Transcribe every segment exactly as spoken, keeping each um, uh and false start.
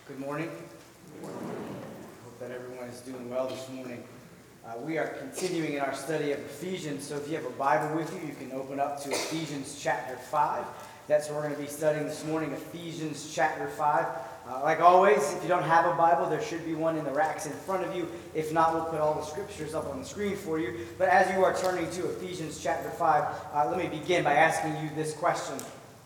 Good morning. Good morning. Hope that everyone is doing well this morning. Uh, we are continuing in our study of Ephesians, so if you have a Bible with you, you can open up to Ephesians chapter five. That's what we're going to be studying this morning, Ephesians chapter five. Uh, like always, if you don't have a Bible, there should be one in the racks in front of you. If not, we'll put all the scriptures up on the screen for you. But as you are turning to Ephesians chapter five, uh, let me begin by asking you this question.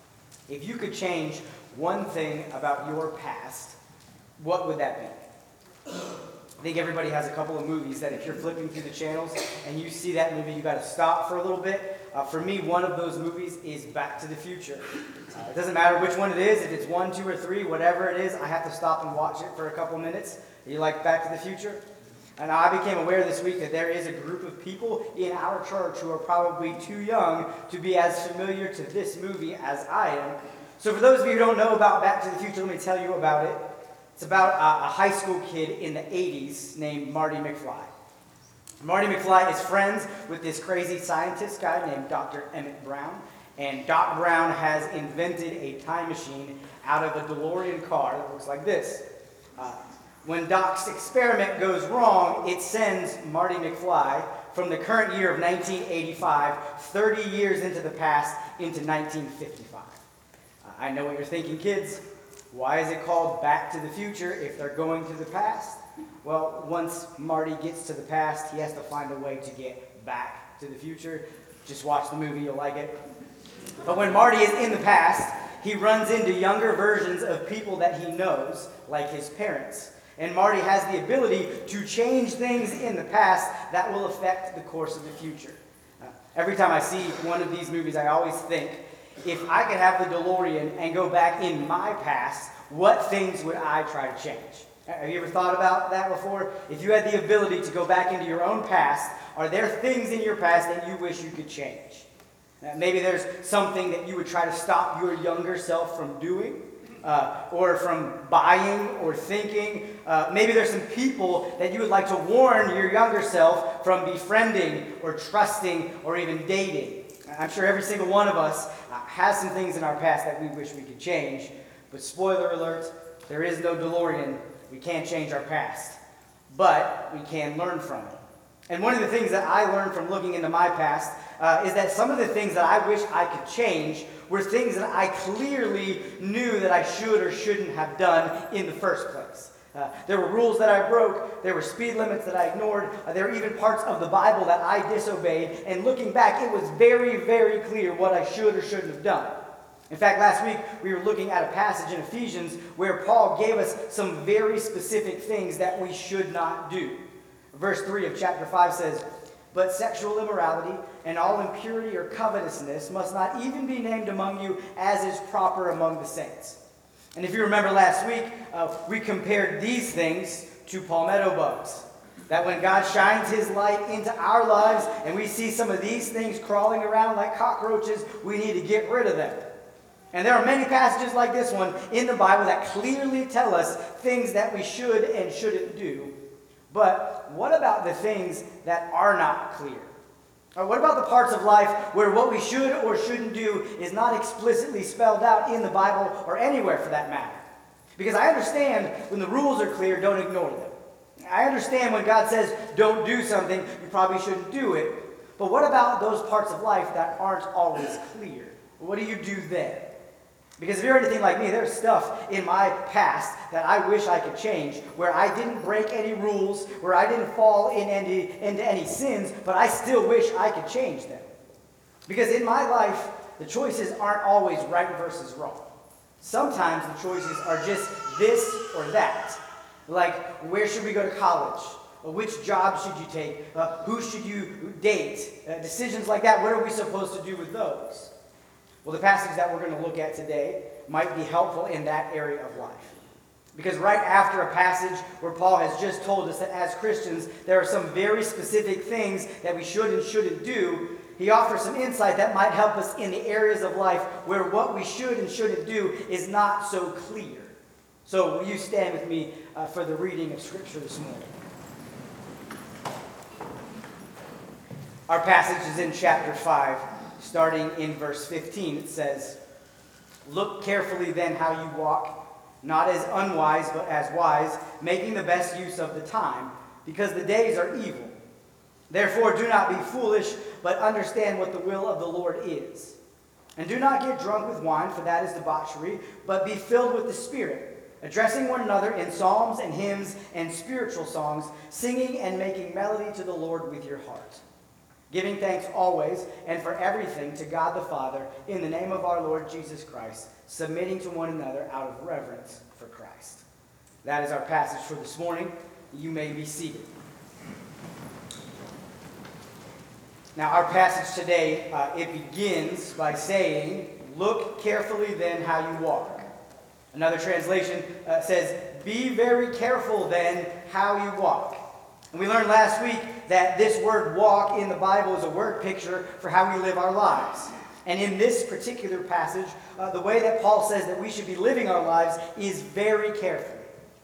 If you could change one thing about your past, what would that be? I think everybody has a couple of movies that if you're flipping through the channels and you see that movie, you got to stop for a little bit. Uh, for me, one of those movies is Back to the Future. Uh, it doesn't matter which one it is, if it's one, two, or three, whatever it is, I have to stop and watch it for a couple minutes. You like Back to the Future? And I became aware this week that there is a group of people in our church who are probably too young to be as familiar to this movie as I am. So for those of you who don't know about Back to the Future, let me tell you about it. It's about a, a high school kid in the eighties named Marty McFly. Marty McFly is friends with this crazy scientist guy named Doctor Emmett Brown. And Doc Brown has invented a time machine out of a DeLorean car that looks like this. Uh, when Doc's experiment goes wrong, it sends Marty McFly from the current year of nineteen eighty-five, thirty years into the past, into nineteen fifty-five. Uh, I know what you're thinking, kids. Why is it called Back to the Future if they're going to the past? Well, once Marty gets to the past, he has to find a way to get back to the future. Just watch the movie, you'll like it. But when Marty is in the past, he runs into younger versions of people that he knows, like his parents. And Marty has the ability to change things in the past that will affect the course of the future. Uh, every time I see one of these movies, I always think, if I could have the DeLorean and go back in my past, what things would I try to change? Have you ever thought about that before? If you had the ability to go back into your own past, are there things in your past that you wish you could change? Uh, maybe there's something that you would try to stop your younger self from doing, uh, or from buying or thinking. Uh, maybe there's some people that you would like to warn your younger self from befriending or trusting or even dating. I'm sure every single one of us uh, has some things in our past that we wish we could change. But spoiler alert, there is no DeLorean. We can't change our past. But we can learn from it. And one of the things that I learned from looking into my past uh, is that some of the things that I wish I could change were things that I clearly knew that I should or shouldn't have done in the first place. Uh, there were rules that I broke, there were speed limits that I ignored, uh, there were even parts of the Bible that I disobeyed, and looking back, it was very, very clear what I should or shouldn't have done. In fact, last week, we were looking at a passage in Ephesians where Paul gave us some very specific things that we should not do. Verse three of chapter five says, "But sexual immorality and all impurity or covetousness must not even be named among you as is proper among the saints." And if you remember last week, uh, we compared these things to palmetto bugs. That when God shines his light into our lives and we see some of these things crawling around like cockroaches, we need to get rid of them. And there are many passages like this one in the Bible that clearly tell us things that we should and shouldn't do. But what about the things that are not clear? Or what about the parts of life where what we should or shouldn't do is not explicitly spelled out in the Bible or anywhere for that matter? Because I understand when the rules are clear, don't ignore them. I understand when God says don't do something, you probably shouldn't do it. But what about those parts of life that aren't always clear? What do you do then? Because if you're anything like me, there's stuff in my past that I wish I could change, where I didn't break any rules, where I didn't fall in any, into any sins, but I still wish I could change them. Because in my life, the choices aren't always right versus wrong. Sometimes the choices are just this or that. Like, where should we go to college? Or which job should you take? Uh, who should you date? Uh, decisions like that, what are we supposed to do with those? Well, the passage that we're going to look at today might be helpful in that area of life. Because right after a passage where Paul has just told us that as Christians, there are some very specific things that we should and shouldn't do, he offers some insight that might help us in the areas of life where what we should and shouldn't do is not so clear. So will you stand with me uh, for the reading of Scripture this morning? Our passage is in chapter five. Starting in verse fifteen, it says, "Look carefully then how you walk, not as unwise, but as wise, making the best use of the time, because the days are evil. Therefore, do not be foolish, but understand what the will of the Lord is. And do not get drunk with wine, for that is debauchery, but be filled with the Spirit, addressing one another in psalms and hymns and spiritual songs, singing and making melody to the Lord with your heart, giving thanks always and for everything to God the Father, in the name of our Lord Jesus Christ, submitting to one another out of reverence for Christ. That is our passage for this morning. You may be seated. Now, our passage today, uh, it begins by saying, "Look carefully then how you walk." Another translation uh, says, "Be very careful then how you walk." And we learned last week that this word walk in the Bible is a word picture for how we live our lives. And in this particular passage, uh, the way that Paul says that we should be living our lives is very carefully.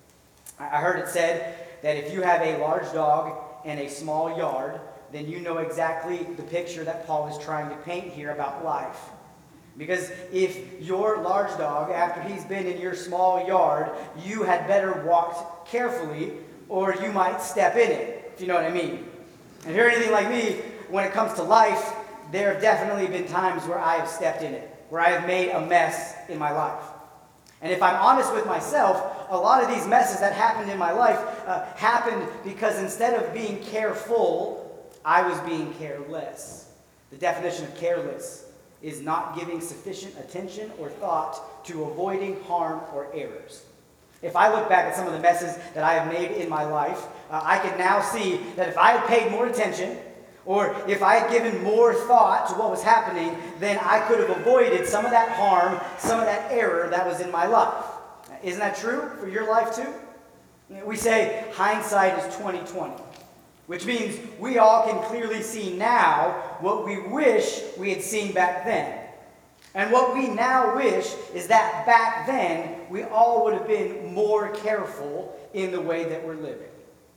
I heard it said that if you have a large dog and a small yard, then you know exactly the picture that Paul is trying to paint here about life. Because if your large dog, after he's been in your small yard, you had better walk carefully, or you might step in it, if you know what I mean. And if you're anything like me, when it comes to life, there have definitely been times where I have stepped in it, where I have made a mess in my life. And if I'm honest with myself, a lot of these messes that happened in my life uh, happened because instead of being careful, I was being careless. The definition of careless is not giving sufficient attention or thought to avoiding harm or errors. If I look back at some of the messes that I have made in my life, uh, I can now see that if I had paid more attention, or if I had given more thought to what was happening, then I could have avoided some of that harm, some of that error that was in my life. Isn't that true for your life too? We say hindsight is twenty twenty. Which means we all can clearly see now what we wish we had seen back then. And what we now wish is that back then we all would have been more careful in the way that we're living.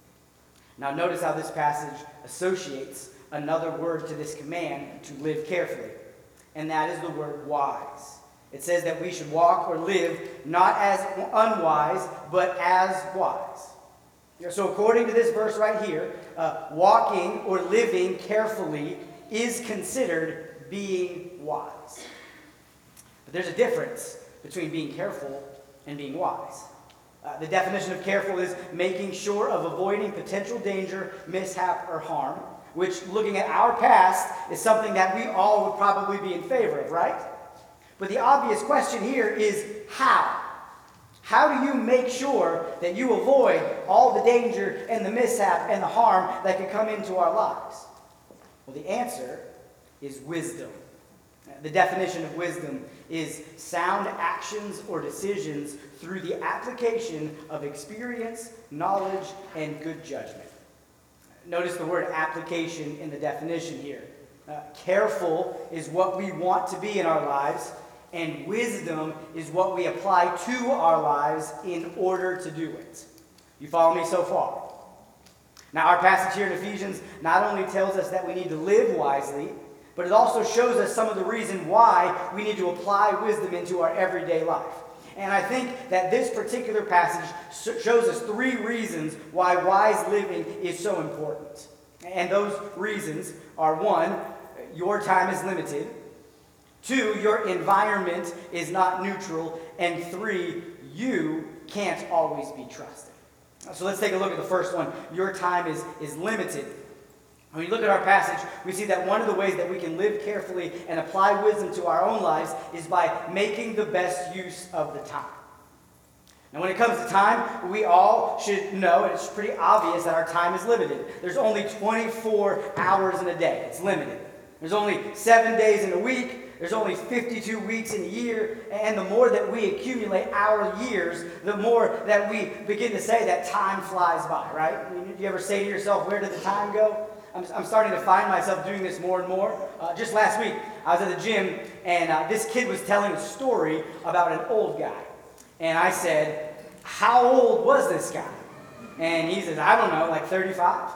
Now notice how this passage associates another word to this command to live carefully. And that is the word wise. It says that we should walk or live not as unwise, but as wise. So according to this verse right here, uh, walking or living carefully is considered being wise. But there's a difference between being careful and being wise. Uh, the definition of careful is making sure of avoiding potential danger, mishap, or harm, which, looking at our past, is something that we all would probably be in favor of, right? But the obvious question here is how? How do you make sure that you avoid all the danger and the mishap and the harm that could come into our lives? Well, the answer is wisdom. The definition of wisdom is sound actions or decisions through the application of experience, knowledge, and good judgment. Notice the word application in the definition here. Uh, careful is what we want to be in our lives, and wisdom is what we apply to our lives in order to do it. You follow me so far? Now, our passage here in Ephesians not only tells us that we need to live wisely, but it also shows us some of the reason why we need to apply wisdom into our everyday life. And I think that this particular passage shows us three reasons why wise living is so important. And those reasons are: one, your time is limited; two, your environment is not neutral; and three, you can't always be trusted. So let's take a look at the first one. Your time is, is limited. When we look at our passage, we see that one of the ways that we can live carefully and apply wisdom to our own lives is by making the best use of the time. Now, when it comes to time, we all should know, and it's pretty obvious, that our time is limited. There's only twenty-four hours in a day. It's limited. There's only seven days in a week. There's only fifty-two weeks in a year. And the more that we accumulate our years, the more that we begin to say that time flies by, right? I mean, do you ever say to yourself, where did the time go? I'm, I'm starting to find myself doing this more and more. Uh, just last week, I was at the gym, and uh, this kid was telling a story about an old guy. And I said, how old was this guy? And he says, I don't know, like thirty-five?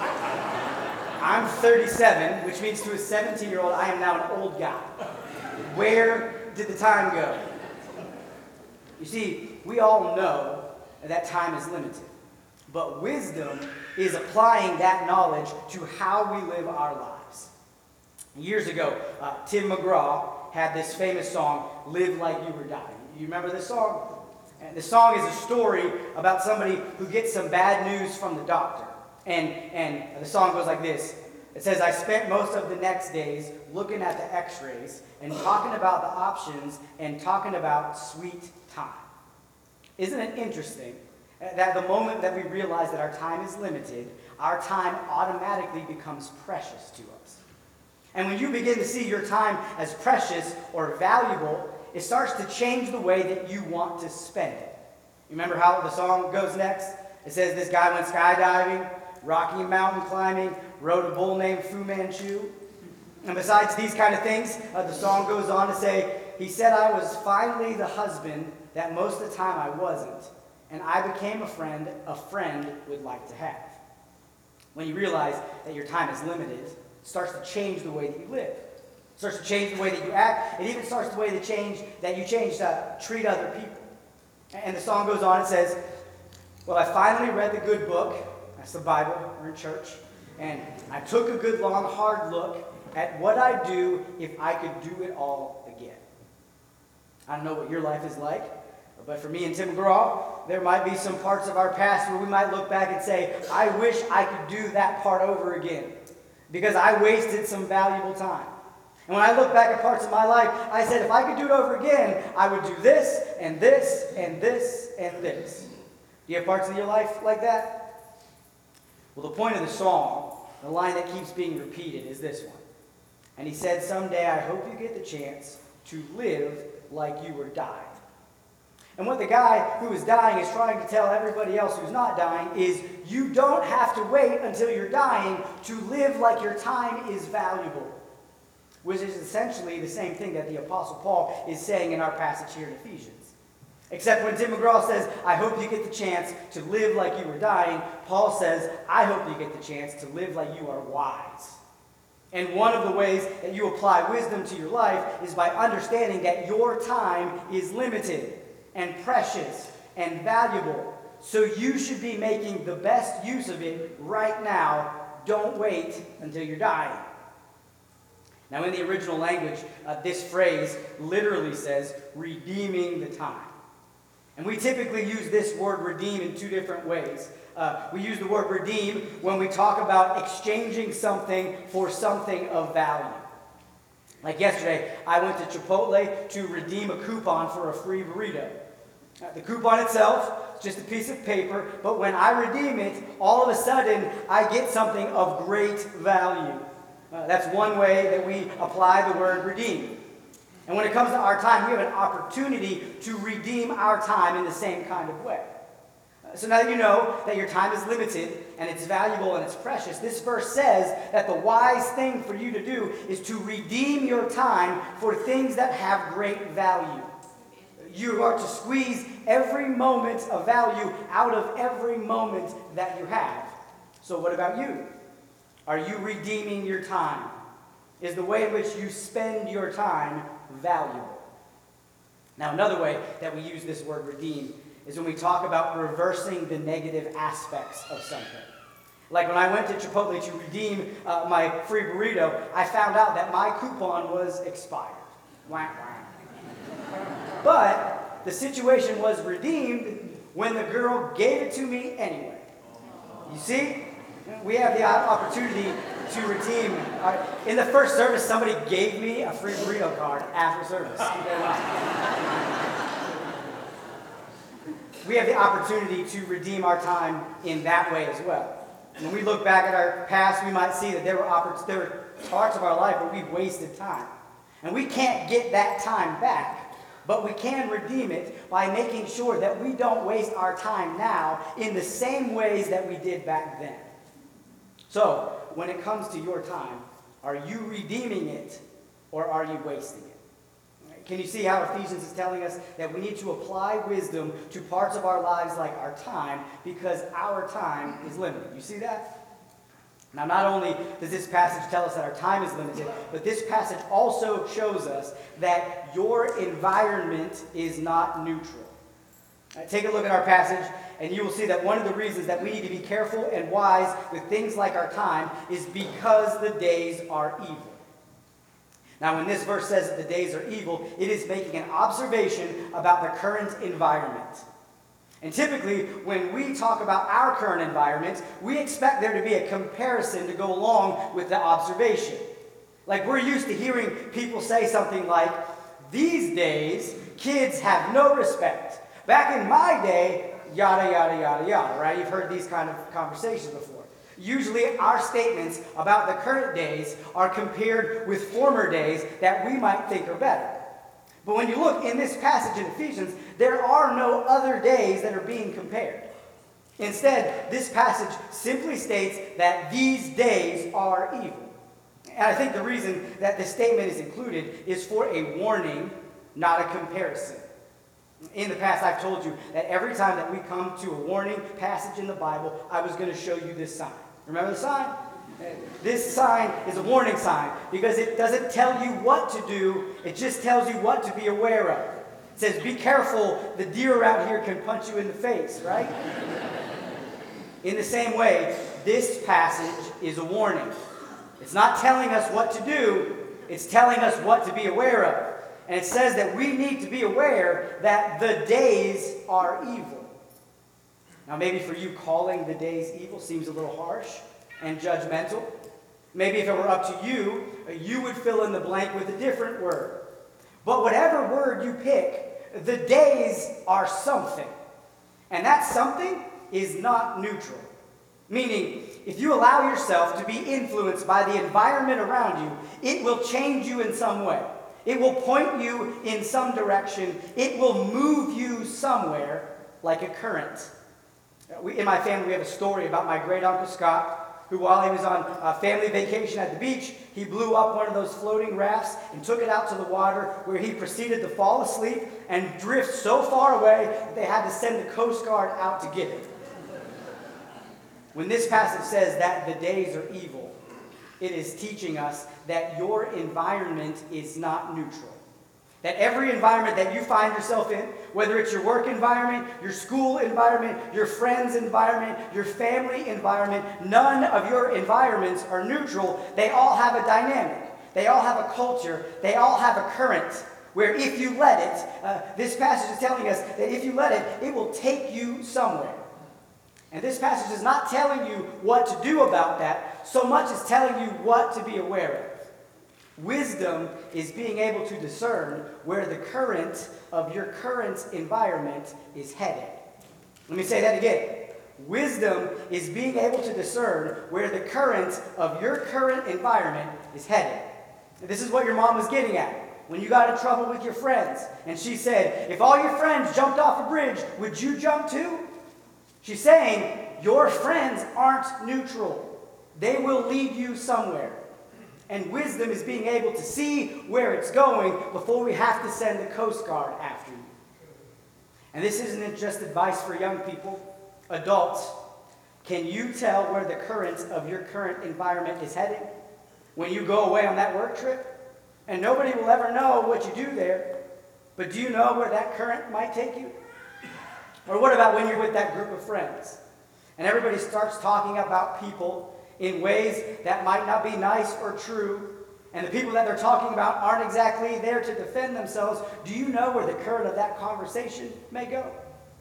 I'm thirty-seven, which means to a seventeen-year-old, I am now an old guy. Where did the time go? You see, we all know that time is limited. But wisdom is applying that knowledge to how we live our lives. Years ago, uh, Tim McGraw had this famous song, "Live Like You Were Dying." You remember this song? And the song is a story about somebody who gets some bad news from the doctor. And, and the song goes like this. It says, "I spent most of the next days looking at the x-rays and talking about the options and talking about sweet time." Isn't it interesting that the moment that we realize that our time is limited, our time automatically becomes precious to us? And when you begin to see your time as precious or valuable, it starts to change the way that you want to spend it. You remember how the song goes next? It says this guy went skydiving, Rocky Mountain climbing, rode a bull named Fu Manchu. And besides these kind of things, uh, the song goes on to say, he said, "I was finally the husband that most of the time I wasn't, and I became a friend a friend would like to have." When you realize that your time is limited, it starts to change the way that you live. It starts to change the way that you act. It even starts the way that change that you change to treat other people. And the song goes on, it says, "Well, I finally read the good book," that's the Bible, we're in church, "and I took a good long hard look at what I'd do if I could do it all again." I don't know what your life is like, but for me and Tim McGraw, there might be some parts of our past where we might look back and say, "I wish I could do that part over again because I wasted some valuable time." And when I look back at parts of my life, I said, if I could do it over again, I would do this and this and this and this. Do you have parts of your life like that? Well, the point of the song, the line that keeps being repeated, is this one. And he said, "Someday I hope you get the chance to live like you were dying." And what the guy who is dying is trying to tell everybody else who's not dying is you don't have to wait until you're dying to live like your time is valuable. Which is essentially the same thing that the Apostle Paul is saying in our passage here in Ephesians. Except when Tim McGraw says, "I hope you get the chance to live like you were dying," Paul says, "I hope you get the chance to live like you are wise." And one of the ways that you apply wisdom to your life is by understanding that your time is limited and precious and valuable. So you should be making the best use of it right now. Don't wait until you're dying. Now, in the original language, uh, this phrase literally says redeeming the time. And we typically use this word redeem in two different ways. Uh, we use the word redeem when we talk about exchanging something for something of value. Like yesterday, I went to Chipotle to redeem a coupon for a free burrito. Uh, the coupon itself is just a piece of paper, but when I redeem it, all of a sudden, I get something of great value. Uh, that's one way that we apply the word redeem. And when it comes to our time, we have an opportunity to redeem our time in the same kind of way. Uh, so now that you know that your time is limited and it's valuable and it's precious, this verse says that the wise thing for you to do is to redeem your time for things that have great value. You are to squeeze every moment of value out of every moment that you have. So what about you? Are you redeeming your time? Is the way in which you spend your time valuable? Now, another way that we use this word redeem is when we talk about reversing the negative aspects of something. Like when I went to Chipotle to redeem uh, my free burrito, I found out that my coupon was expired. Wah, wah. But the situation was redeemed when the girl gave it to me anyway. You see? We have the opportunity to redeem. Uh, in the first service, somebody gave me a free burrito card after service. We have the opportunity to redeem our time in that way as well. When we look back at our past, we might see that there were, oppor- there were parts of our life where we've wasted time. And we can't get that time back, but we can redeem it by making sure that we don't waste our time now in the same ways that we did back then. So, when it comes to your time, are you redeeming it or are you wasting it? Can you see how Ephesians is telling us that we need to apply wisdom to parts of our lives like our time because our time is limited? You see that? Now, not only does this passage tell us that our time is limited, but this passage also shows us that your environment is not neutral. Uh, take a look at our passage, and you will see that one of the reasons that we need to be careful and wise with things like our time is because the days are evil. Now, when this verse says that the days are evil, it is making an observation about the current environment. And typically, when we talk about our current environment, we expect there to be a comparison to go along with the observation. Like, we're used to hearing people say something like, these days, kids have no respect. Back in my day, yada, yada, yada, yada, right? You've heard these kind of conversations before. Usually, our statements about the current days are compared with former days that we might think are better. But when you look in this passage in Ephesians, there are no other days that are being compared. Instead, this passage simply states that these days are evil. And I think the reason that this statement is included is for a warning, not a comparison. In the past, I've told you that every time that we come to a warning passage in the Bible, I was going to show you this sign. Remember the sign? This sign is a warning sign because it doesn't tell you what to do. It just tells you what to be aware of. It says, be careful, the deer around here can punch you in the face, right? In the same way, this passage is a warning. It's not telling us what to do. It's telling us what to be aware of. And it says that we need to be aware that the days are evil. Now, maybe for you, calling the days evil seems a little harsh and judgmental. Maybe if it were up to you, you would fill in the blank with a different word. But whatever word you pick, the days are something. And that something is not neutral. Meaning, if you allow yourself to be influenced by the environment around you, it will change you in some way. It will point you in some direction. It will move you somewhere like a current. We, in my family, we have a story about my great-uncle Scott, who while he was on a family vacation at the beach, he blew up one of those floating rafts and took it out to the water, where he proceeded to fall asleep and drift so far away that they had to send the Coast Guard out to get him. When this passage says that the days are evil, it is teaching us that your environment is not neutral. That every environment that you find yourself in, whether it's your work environment, your school environment, your friends' environment, your family environment, none of your environments are neutral. They all have a dynamic. They all have a culture. They all have a current where if you let it, uh, this passage is telling us that if you let it, it will take you somewhere. And this passage is not telling you what to do about that, so much as telling you what to be aware of. Wisdom is being able to discern where the current of your current environment is headed. Let me say that again. Wisdom is being able to discern where the current of your current environment is headed. And this is what your mom was getting at when you got in trouble with your friends. And she said, if all your friends jumped off a bridge, would you jump too? She's saying, your friends aren't neutral. They will lead you somewhere. And wisdom is being able to see where it's going before we have to send the Coast Guard after you. And this isn't just advice for young people. Adults, can you tell where the current of your current environment is heading when you go away on that work trip? And nobody will ever know what you do there. But do you know where that current might take you? Or what about when you're with that group of friends and everybody starts talking about people in ways that might not be nice or true, and the people that they're talking about aren't exactly there to defend themselves? Do you know where the current of that conversation may go?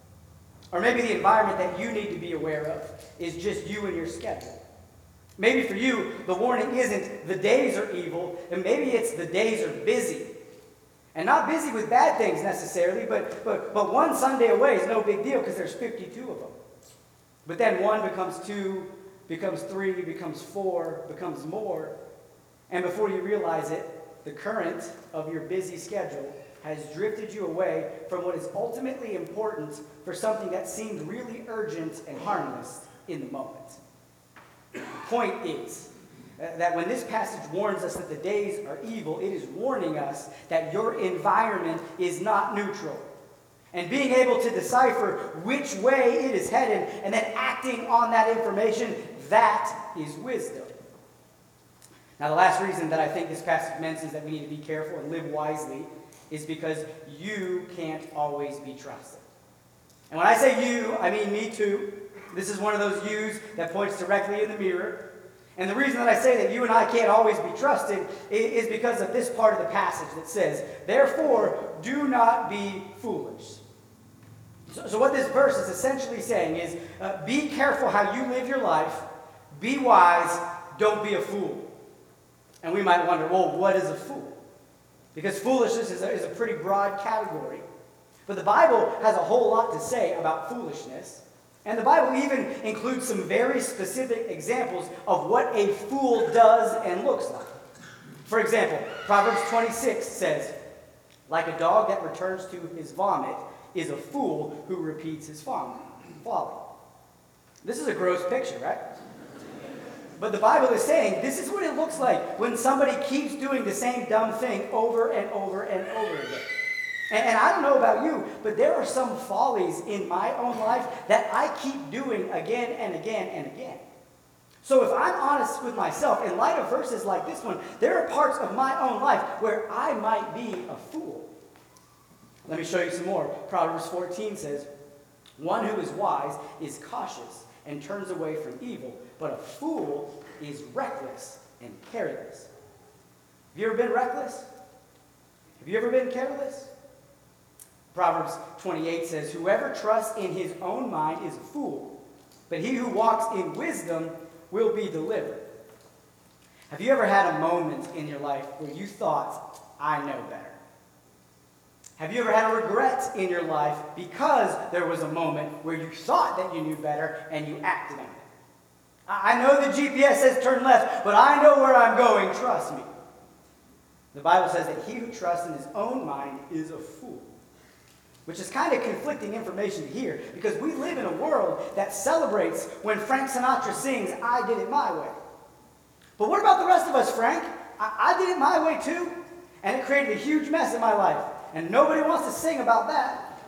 Or maybe the environment that you need to be aware of is just you and your schedule. Maybe for you, the warning isn't the days are evil, and maybe it's the days are busy. And not busy with bad things necessarily, but, but, but one Sunday away is no big deal because there's fifty-two of them. But then one becomes two, becomes three, becomes four, becomes more. And before you realize it, the current of your busy schedule has drifted you away from what is ultimately important for something that seemed really urgent and harmless in the moment. The point is that when this passage warns us that the days are evil, it is warning us that your environment is not neutral. And being able to decipher which way it is headed and then acting on that information, that is wisdom. Now, the last reason that I think this passage mentions that we need to be careful and live wisely is because you can't always be trusted. And when I say you, I mean me too. This is one of those yous that points directly in the mirror. And the reason that I say that you and I can't always be trusted is because of this part of the passage that says, therefore, do not be foolish. So, so what this verse is essentially saying is, uh, be careful how you live your life. Be wise. Don't be a fool. And we might wonder, well, what is a fool? Because foolishness is a, is a pretty broad category. But the Bible has a whole lot to say about foolishness. And the Bible even includes some very specific examples of what a fool does and looks like. For example, Proverbs twenty-six says, like a dog that returns to his vomit is a fool who repeats his folly. This is a gross picture, right? But the Bible is saying this is what it looks like when somebody keeps doing the same dumb thing over and over and over again. And, and I don't know about you, but there are some follies in my own life that I keep doing again and again and again. So if I'm honest with myself, in light of verses like this one, there are parts of my own life where I might be a fool. Let me show you some more. Proverbs fourteen says, one who is wise is cautious and turns away from evil, but a fool is reckless and careless. Have you ever been reckless? Have you ever been careless? Proverbs twenty-eight says, whoever trusts in his own mind is a fool, but he who walks in wisdom will be delivered. Have you ever had a moment in your life where you thought, I know better? Have you ever had a regret in your life because there was a moment where you thought that you knew better and you acted on it? I know the G P S says turn left, but I know where I'm going, trust me. The Bible says that he who trusts in his own mind is a fool. Which is kind of conflicting information to hear, because we live in a world that celebrates when Frank Sinatra sings, I did it my way. But what about the rest of us, Frank? I, I did it my way too, and it created a huge mess in my life, and nobody wants to sing about that.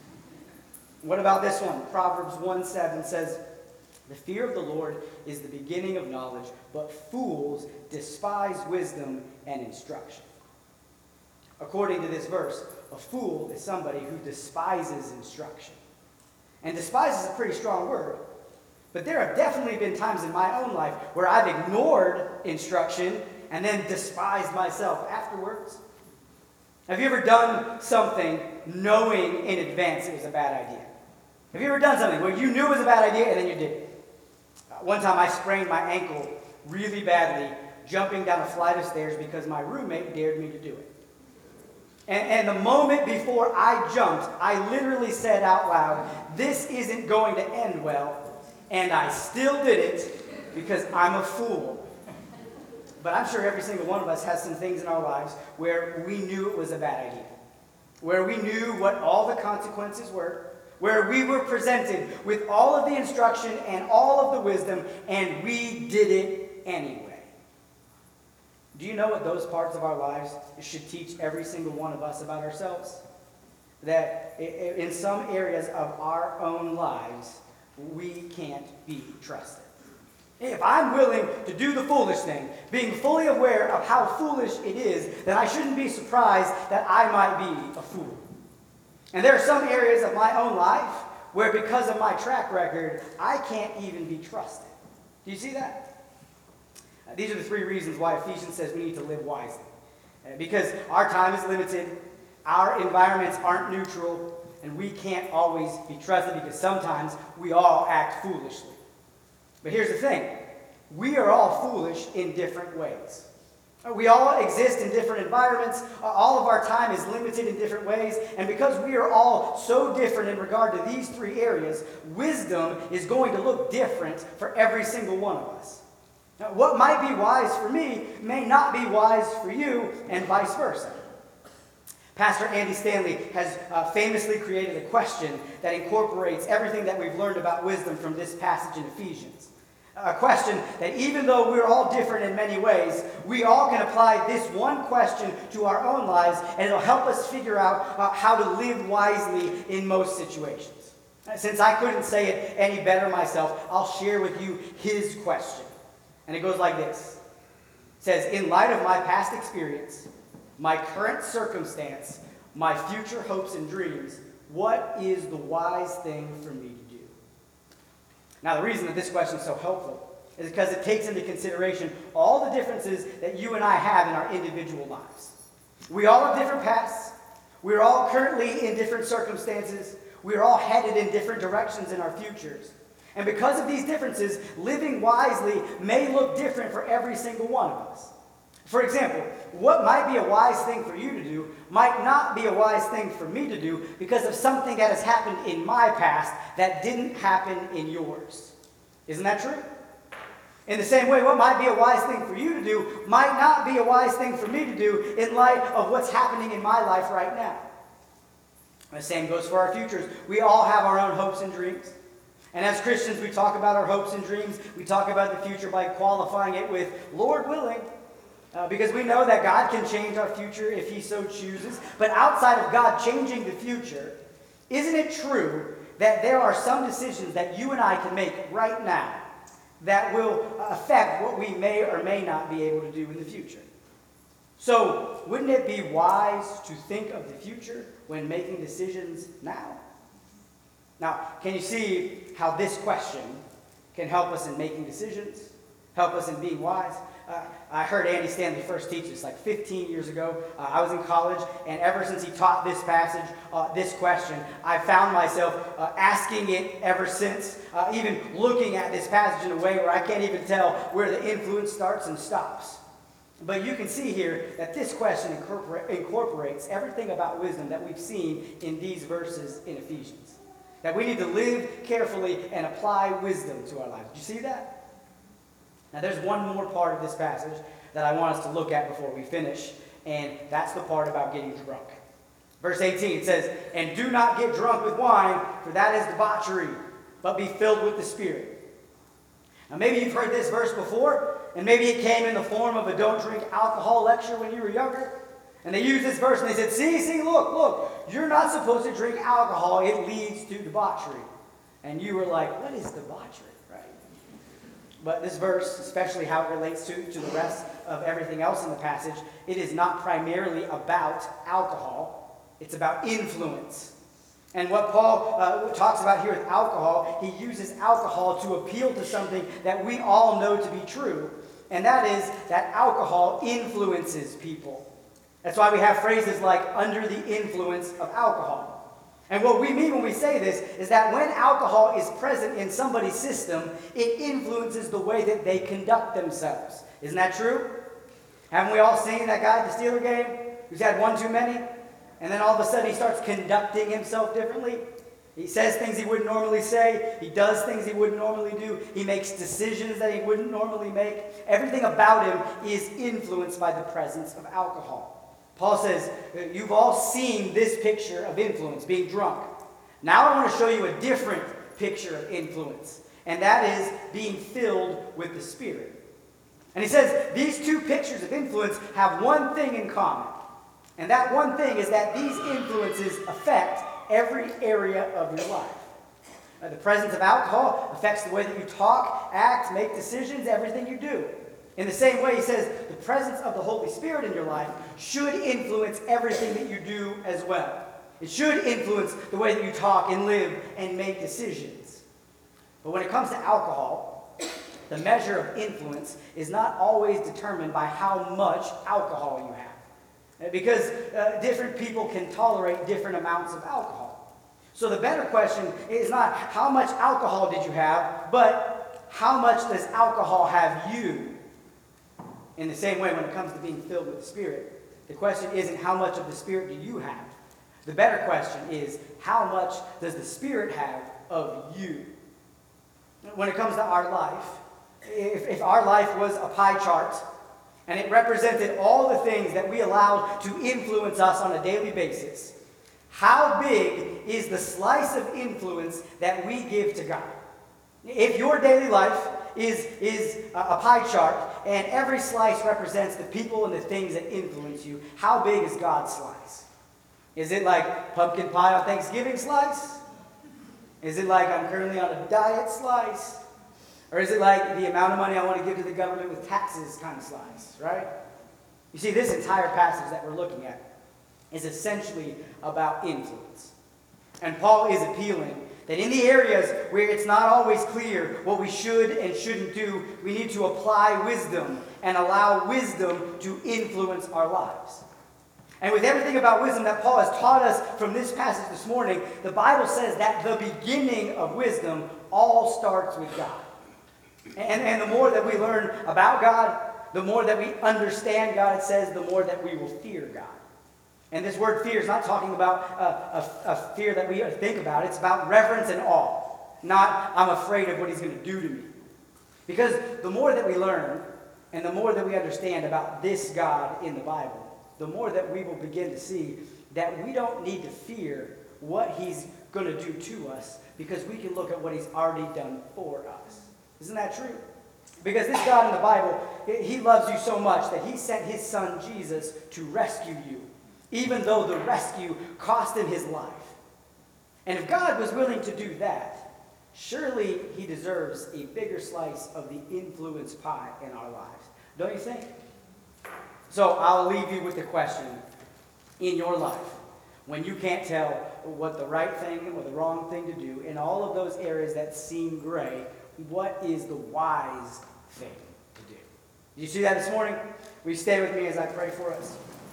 What about this one? Proverbs one seven says, the fear of the Lord is the beginning of knowledge, but fools despise wisdom and instruction. According to this verse, a fool is somebody who despises instruction. And despise is a pretty strong word. But there have definitely been times in my own life where I've ignored instruction and then despised myself afterwards. Have you ever done something knowing in advance it was a bad idea? Have you ever done something where you knew it was a bad idea and then you did it? Uh, one time I sprained my ankle really badly jumping down a flight of stairs because my roommate dared me to do it. And, and the moment before I jumped, I literally said out loud, this isn't going to end well, and I still did it because I'm a fool. But I'm sure every single one of us has some things in our lives where we knew it was a bad idea, where we knew what all the consequences were, where we were presented with all of the instruction and all of the wisdom, and we did it anyway. Do you know what those parts of our lives should teach every single one of us about ourselves? That in some areas of our own lives, we can't be trusted. If I'm willing to do the foolish thing, being fully aware of how foolish it is, then I shouldn't be surprised that I might be a fool. And there are some areas of my own life where because of my track record, I can't even be trusted. Do you see that? Uh, these are the three reasons why Ephesians says we need to live wisely. Uh, because our time is limited, our environments aren't neutral, and we can't always be trusted because sometimes we all act foolishly. But here's the thing. We are all foolish in different ways. Uh, we all exist in different environments. Uh, all of our time is limited in different ways. And because we are all so different in regard to these three areas, wisdom is going to look different for every single one of us. Now, what might be wise for me may not be wise for you, and vice versa. Pastor Andy Stanley has uh, famously created a question that incorporates everything that we've learned about wisdom from this passage in Ephesians. A question that even though we're all different in many ways, we all can apply this one question to our own lives, and it'll help us figure out uh, how to live wisely in most situations. Since I couldn't say it any better myself, I'll share with you his question. And it goes like this. It says, in light of my past experience, my current circumstance, my future hopes and dreams, what is the wise thing for me to do? Now, the reason that this question is so helpful is because it takes into consideration all the differences that you and I have in our individual lives. We all have different paths. We're all currently in different circumstances. We're all headed in different directions in our futures. And because of these differences, living wisely may look different for every single one of us. For example, what might be a wise thing for you to do might not be a wise thing for me to do because of something that has happened in my past that didn't happen in yours. Isn't that true? In the same way, what might be a wise thing for you to do might not be a wise thing for me to do in light of what's happening in my life right now. The same goes for our futures. We all have our own hopes and dreams. And as Christians, we talk about our hopes and dreams. We talk about the future by qualifying it with Lord willing. Uh, because we know that God can change our future if he so chooses. But outside of God changing the future, isn't it true that there are some decisions that you and I can make right now that will affect what we may or may not be able to do in the future? So, wouldn't it be wise to think of the future when making decisions now? Now, can you see how this question can help us in making decisions, help us in being wise? Uh, I heard Andy Stanley first teach this like fifteen years ago. Uh, I was in college, and ever since he taught this passage, uh, this question, I found myself uh, asking it ever since, uh, even looking at this passage in a way where I can't even tell where the influence starts and stops. But you can see here that this question incorpor- incorporates everything about wisdom that we've seen in these verses in Ephesians. That we need to live carefully and apply wisdom to our lives. Did you see that? Now there's one more part of this passage that I want us to look at before we finish, and that's the part about getting drunk. Verse eighteen, it says, "And do not get drunk with wine, for that is debauchery, but be filled with the Spirit." Now maybe you've heard this verse before, and maybe it came in the form of a don't drink alcohol lecture when you were younger. And they used this verse and they said, see, see, look, look, you're not supposed to drink alcohol. It leads to debauchery. And you were like, what is debauchery, right? But this verse, especially how it relates to, to the rest of everything else in the passage, it is not primarily about alcohol. It's about influence. And what Paul uh, talks about here with alcohol, he uses alcohol to appeal to something that we all know to be true. And that is that alcohol influences people. That's why we have phrases like under the influence of alcohol. And what we mean when we say this is that when alcohol is present in somebody's system, it influences the way that they conduct themselves. Isn't that true? Haven't we all seen that guy at the Steeler game who's had one too many? And then all of a sudden he starts conducting himself differently. He says things he wouldn't normally say. He does things he wouldn't normally do. He makes decisions that he wouldn't normally make. Everything about him is influenced by the presence of alcohol. Paul says, you've all seen this picture of influence, being drunk. Now I want to show you a different picture of influence, and that is being filled with the Spirit. And he says these two pictures of influence have one thing in common, and that one thing is that these influences affect every area of your life. Uh, the presence of alcohol affects the way that you talk, act, make decisions, everything you do. In the same way, he says, the presence of the Holy Spirit in your life should influence everything that you do as well. It should influence the way that you talk and live and make decisions. But when it comes to alcohol, the measure of influence is not always determined by how much alcohol you have. Because uh, different people can tolerate different amounts of alcohol. So the better question is not how much alcohol did you have, but how much does alcohol have you? In the same way, when it comes to being filled with the Spirit, the question isn't how much of the Spirit do you have. The better question is how much does the Spirit have of you? When it comes to our life, if, if our life was a pie chart and it represented all the things that we allowed to influence us on a daily basis, how big is the slice of influence that we give to God? If your daily life is, is a pie chart, and every slice represents the people and the things that influence you, how big is God's slice? Is it like pumpkin pie on Thanksgiving slice? Is it like I'm currently on a diet slice? Or is it like the amount of money I want to give to the government with taxes kind of slice, right? You see, this entire passage that we're looking at is essentially about influence. And Paul is appealing that in the areas where it's not always clear what we should and shouldn't do, we need to apply wisdom and allow wisdom to influence our lives. And with everything about wisdom that Paul has taught us from this passage this morning, the Bible says that the beginning of wisdom all starts with God. And, and the more that we learn about God, the more that we understand God, it says, the more that we will fear God. And this word fear is not talking about a, a, a fear that we think about. It's about reverence and awe. Not, I'm afraid of what he's going to do to me. Because the more that we learn and the more that we understand about this God in the Bible, the more that we will begin to see that we don't need to fear what he's going to do to us, because we can look at what he's already done for us. Isn't that true? Because this God in the Bible, he loves you so much that he sent his son Jesus to rescue you, even though the rescue cost him his life. And if God was willing to do that, surely he deserves a bigger slice of the influence pie in our lives. Don't you think? So I'll leave you with the question, in your life, when you can't tell what the right thing or the wrong thing to do, in all of those areas that seem gray, what is the wise thing to do? Did you see that this morning? Will you stay with me as I pray for us?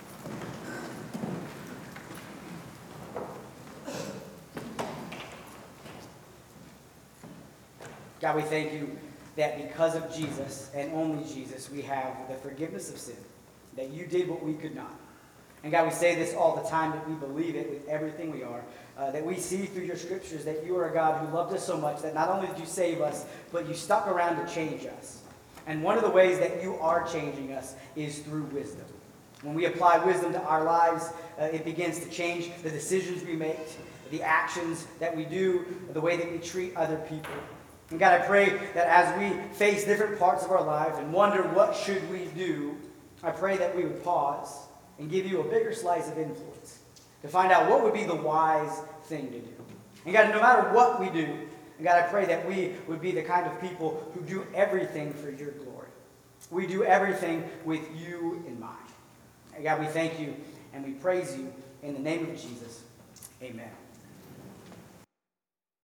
God, we thank you that because of Jesus and only Jesus, we have the forgiveness of sin, that you did what we could not. And God, we say this all the time, that we believe it with everything we are, uh, that we see through your scriptures that you are a God who loved us so much that not only did you save us, but you stuck around to change us. And one of the ways that you are changing us is through wisdom. When we apply wisdom to our lives, uh, it begins to change the decisions we make, the actions that we do, the way that we treat other people. And God, I pray that as we face different parts of our life and wonder what should we do, I pray that we would pause and give you a bigger slice of influence to find out what would be the wise thing to do. And God, no matter what we do, and God, I pray that we would be the kind of people who do everything for your glory. We do everything with you in mind. And God, we thank you and we praise you in the name of Jesus. Amen.